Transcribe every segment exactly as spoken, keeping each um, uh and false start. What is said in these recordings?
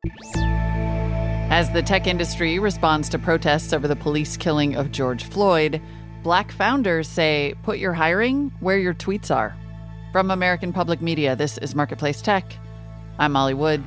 As the tech industry responds to protests over the police killing of George Floyd, Black founders say, put your hiring where your tweets are. From American Public Media, this is Marketplace Tech. I'm Molly Wood.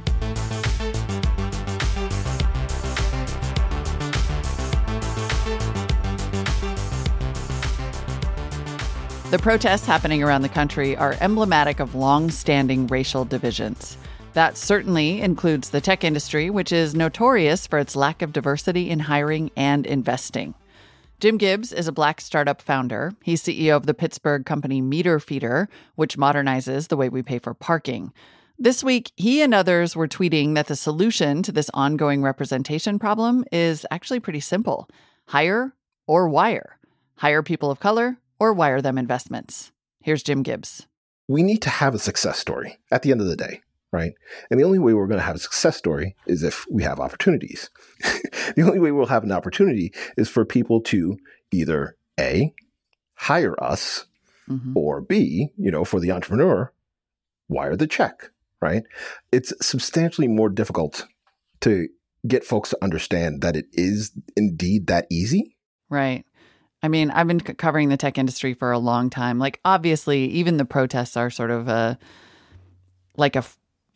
The protests happening around the country are emblematic of long-standing racial divisions. That certainly includes the tech industry, which is notorious for its lack of diversity in hiring and investing. Jim Gibbs is a Black startup founder. He's C E O of the Pittsburgh company Meter Feeder, which modernizes the way we pay for parking. This week, he and others were tweeting that the solution to this ongoing representation problem is actually pretty simple. Hire or wire. Hire people of color or wire them investments. Here's Jim Gibbs. We need to have a success story at the end of the day. Right. And the only way we're going to have a success story is if we have opportunities. The only way we'll have an opportunity is for people to either A, hire us, mm-hmm. or B, you know, for the entrepreneur, wire the check. Right. It's substantially more difficult to get folks to understand that it is indeed that easy. Right. I mean, I've been c- covering the tech industry for a long time. Like, obviously, even the protests are sort of a like a f-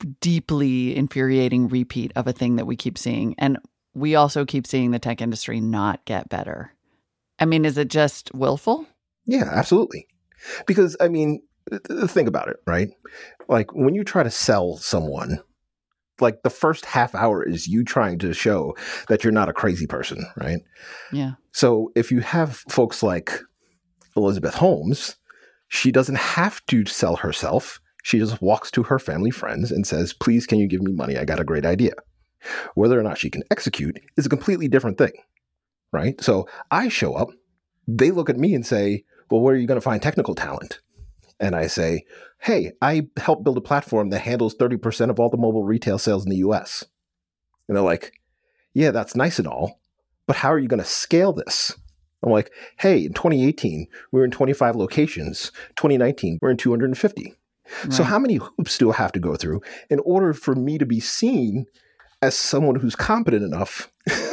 deeply infuriating repeat of a thing that we keep seeing. And we also keep seeing the tech industry not get better. I mean, is it just willful? Yeah, absolutely. Because, I mean, th- think about it, right? Like, when you try to sell someone, like, the first half hour is you trying to show that you're not a crazy person, right? Yeah. So if you have folks like Elizabeth Holmes, she doesn't have to sell herself. She just walks to her family friends and says, please, can you give me money? I got a great idea. Whether or not she can execute is a completely different thing, right? So I show up, they look at me and say, well, where are you going to find technical talent? And I say, hey, I helped build a platform that handles thirty percent of all the mobile retail sales in the U S. And they're like, yeah, that's nice and all, but how are you going to scale this? I'm like, hey, in twenty eighteen, we were in twenty-five locations. twenty nineteen, we're in two hundred fifty. Right. So how many hoops do I have to go through in order for me to be seen as someone who's competent enough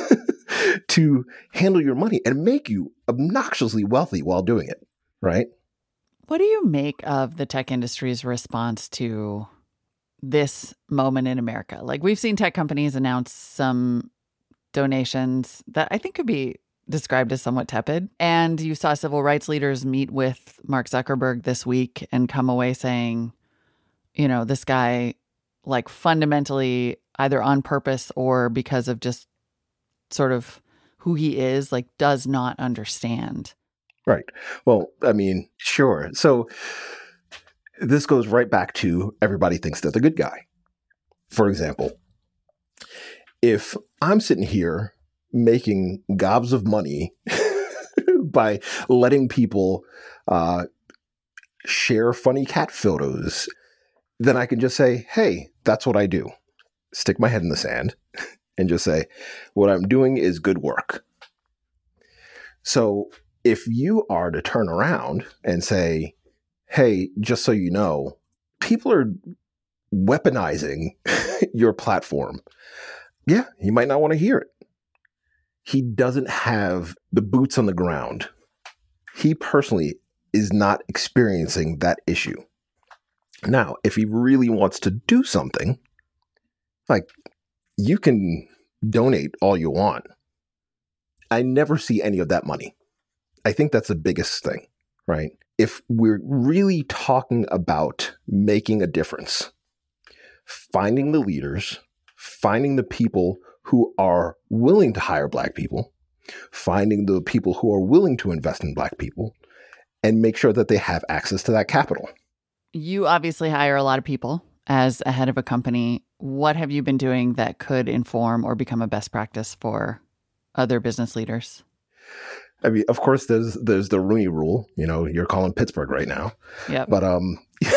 to handle your money and make you obnoxiously wealthy while doing it, right? What do you make of the tech industry's response to this moment in America? Like, we've seen tech companies announce some donations that I think could be described as somewhat tepid. And you saw civil rights leaders meet with Mark Zuckerberg this week and come away saying, you know, this guy, like, fundamentally, either on purpose or because of just sort of who he is, like, does not understand. Right. Well, I mean, sure. So this goes right back to everybody thinks they're the good guy. For example, if I'm sitting here making gobs of money by letting people uh, share funny cat photos, then I can just say, hey, that's what I do. Stick my head in the sand and just say, what I'm doing is good work. So if you are to turn around and say, hey, just so you know, people are weaponizing your platform. Yeah, you might not want to hear it. He doesn't have the boots on the ground. He personally is not experiencing that issue. Now, if he really wants to do something, like, you can donate all you want. I never see any of that money. I think that's the biggest thing, right? If we're really talking about making a difference, finding the leaders, finding the people who are willing to hire Black people, finding the people who are willing to invest in Black people, and make sure that they have access to that capital. You obviously hire a lot of people as a head of a company. What have you been doing that could inform or become a best practice for other business leaders? I mean, of course, there's there's the Rooney Rule. You know, you're calling Pittsburgh right now. Yeah. But um,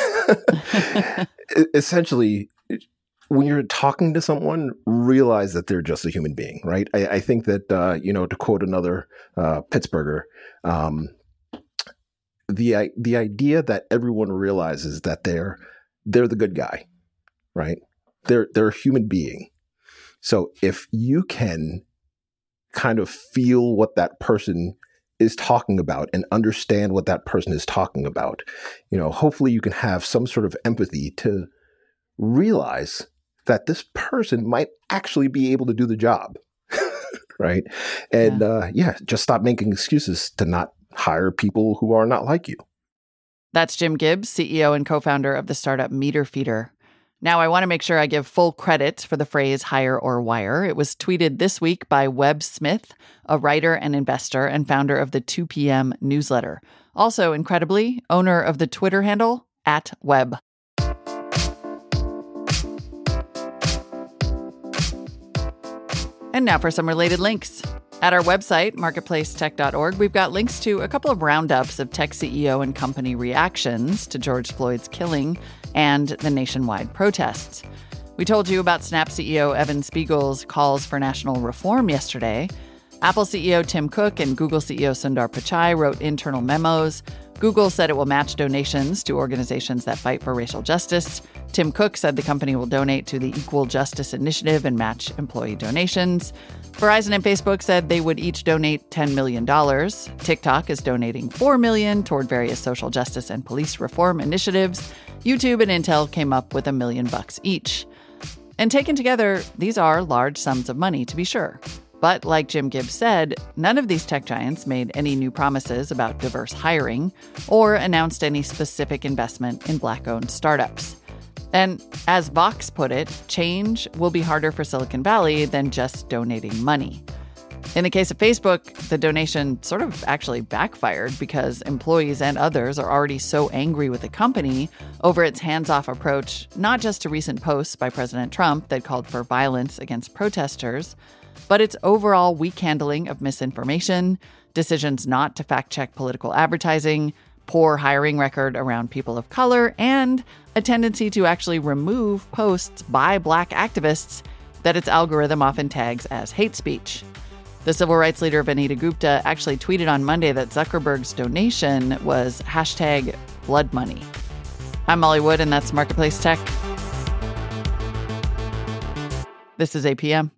essentially, when you're talking to someone, realize that they're just a human being, right? I, I think that, uh, you know, to quote another uh, Pittsburgher, um, the the idea that everyone realizes that they're they're the good guy, right? They're they're a human being, So if you can kind of feel what that person is talking about and understand what that person is talking about, you know, hopefully you can have some sort of empathy to realize that this person might actually be able to do the job. Right. And yeah. Uh, yeah, just stop making excuses to not hire people who are not like you. That's Jim Gibbs, C E O and co-founder of the startup Meter Feeder. Now, I want to make sure I give full credit for the phrase hire or wire. It was tweeted this week by Webb Smith, a writer and investor and founder of the two p.m. newsletter. Also, incredibly, owner of the Twitter handle, at Webb. And now for some related links. At our website, marketplace tech dot org, we've got links to a couple of roundups of tech C E O and company reactions to George Floyd's killing and the nationwide protests. We told you about Snap C E O Evan Spiegel's calls for national reform yesterday. Apple C E O Tim Cook and Google C E O Sundar Pichai wrote internal memos. Google said it will match donations to organizations that fight for racial justice. Tim Cook said the company will donate to the Equal Justice Initiative and match employee donations. Verizon and Facebook said they would each donate ten million dollars. TikTok is donating four million dollars toward various social justice and police reform initiatives. YouTube and Intel came up with a million bucks each. And taken together, these are large sums of money, to be sure. But like Jim Gibbs said, none of these tech giants made any new promises about diverse hiring or announced any specific investment in Black-owned startups. And as Vox put it, change will be harder for Silicon Valley than just donating money. In the case of Facebook, the donation sort of actually backfired because employees and others are already so angry with the company over its hands-off approach, not just to recent posts by President Trump that called for violence against protesters, but its overall weak handling of misinformation, decisions not to fact-check political advertising, poor hiring record around people of color, and a tendency to actually remove posts by Black activists that its algorithm often tags as hate speech. The civil rights leader Vanita Gupta actually tweeted on Monday that Zuckerberg's donation was hashtag blood money. I'm Molly Wood, and that's Marketplace Tech. This is A P M.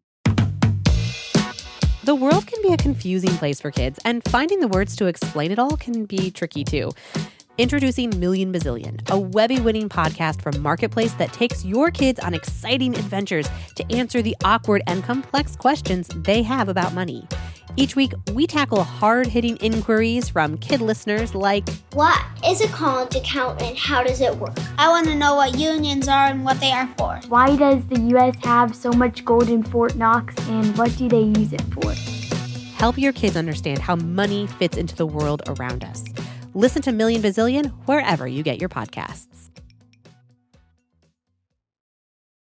The world can be a confusing place for kids, and finding the words to explain it all can be tricky too. Introducing Million Bazillion, a Webby-winning podcast from Marketplace that takes your kids on exciting adventures to answer the awkward and complex questions they have about money. Each week, we tackle hard-hitting inquiries from kid listeners like, what is a college account and how does it work? I want to know what unions are and what they are for. Why does the U S have so much gold in Fort Knox and what do they use it for? Help your kids understand how money fits into the world around us. Listen to Million Bazillion wherever you get your podcasts.